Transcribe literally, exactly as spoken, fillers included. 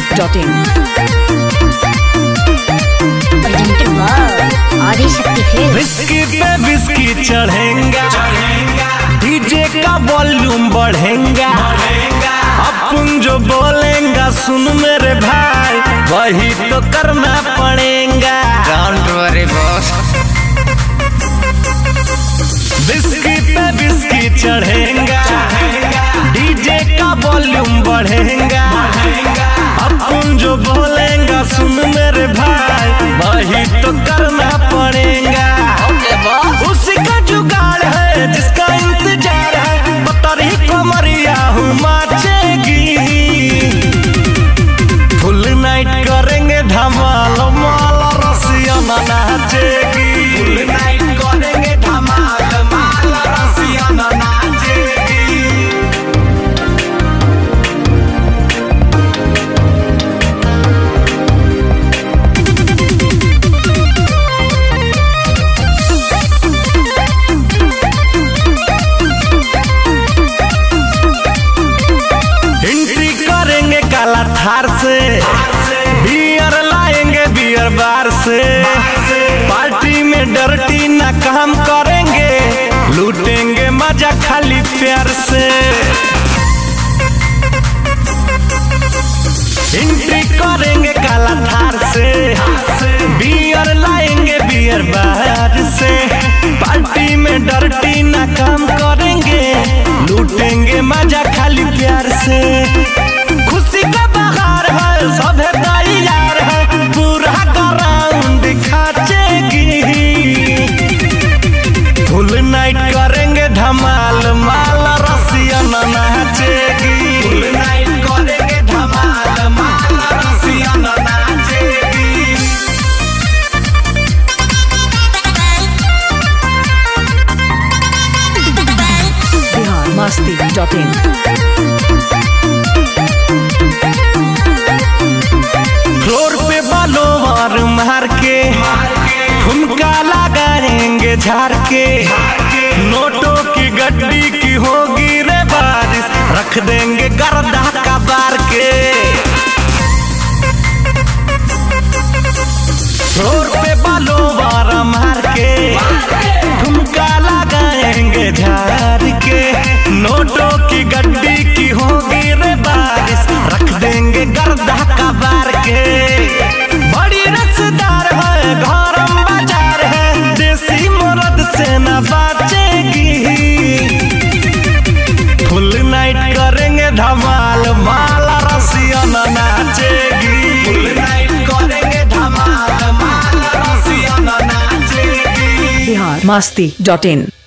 Dot in. Adishakti film. Whisky पे whisky चढ़ेगा, DJ का वॉल्यूम बढ़ेगा, अपन जो बोलेगा सुन मेरे भाई वही तो करना पड़ेगा। Don't worry boss. विस्की पे विस्की चढ़ेगा, डीजे का वॉल्यूम बढ़ेगा, अपन जो बोलेगा सुन मेरे भाई वही तो करना पड़ेगा। उसी का जुगाड़ है जिसका इंतजार है, बतरी कमरिया हूँ नाचेगी। फुल नाइट करेंगे धमाल, माल रसिया नाचेगी। फुल नाइट करेंगे धमाल, माल रसिया नाचेगी। काला थार से बियर लाएंगे बियर बार से, पार्टी में डर्टी ना काम करेंगे, लूटेंगे मजा खाली प्यार से। एंट्री करेंगे काला थार से, बियर लाएंगे बियर बार से, पार्टी में डर्टी ना काम करेंगे, लूटेंगे मजा खाली प्यार से। खुशी का बहार है, सब है तैयार है, पूरा ग्राउंड खाचेगी। फुल नाइट करेंगे धमाल, माल रसिया नाचेगी। फुल नाइट करेंगे धमाल, माल रसिया नाचेगी। Bihar Masti dot in. Floor पे बालों मार मार के ठुमका लगाएंगे झाड़ के, नोटों की गड्डी की होगी रे बारिश, रख देंगे गर्दा का बार के। फ्लोर पे बालों मार मार के ठुमका लगाएंगे झाड़ के, नोटों की गड्डी की होगी रे बारिश, रख देंगे गर्दा का बार के। बड़ी रसदार है, गरम बाजार है, देसी मर्द से न बाचेगी। फुल नाइट करेंगे धमाल, माल रसिया नाचेगी। फुल नाइट करेंगे धमाल, माल रसिया नाचेगी। बिहार मस्ती डॉट इन।